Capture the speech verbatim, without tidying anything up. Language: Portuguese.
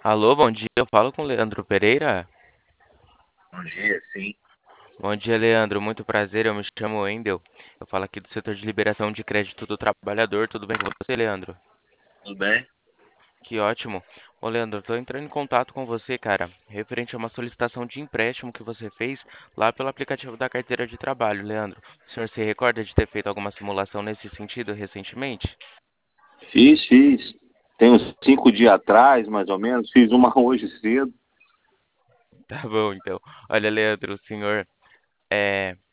Alô, bom dia. Eu falo com o Leandro Pereira. Bom dia, sim. Bom dia, Leandro. Muito prazer. Eu me chamo Wendel. Eu falo aqui do setor de liberação de crédito do trabalhador. Tudo bem com você, Leandro? Tudo bem? Que ótimo. Ô, Leandro, eu tô entrando em contato com você, cara, referente a uma solicitação de empréstimo que você fez lá pelo aplicativo da carteira de trabalho, Leandro. O senhor se recorda de ter feito alguma simulação nesse sentido recentemente? Fiz, fiz. Tem uns cinco dias atrás, mais ou menos. Fiz uma hoje cedo. Tá bom, então. Olha, Leandro, o senhor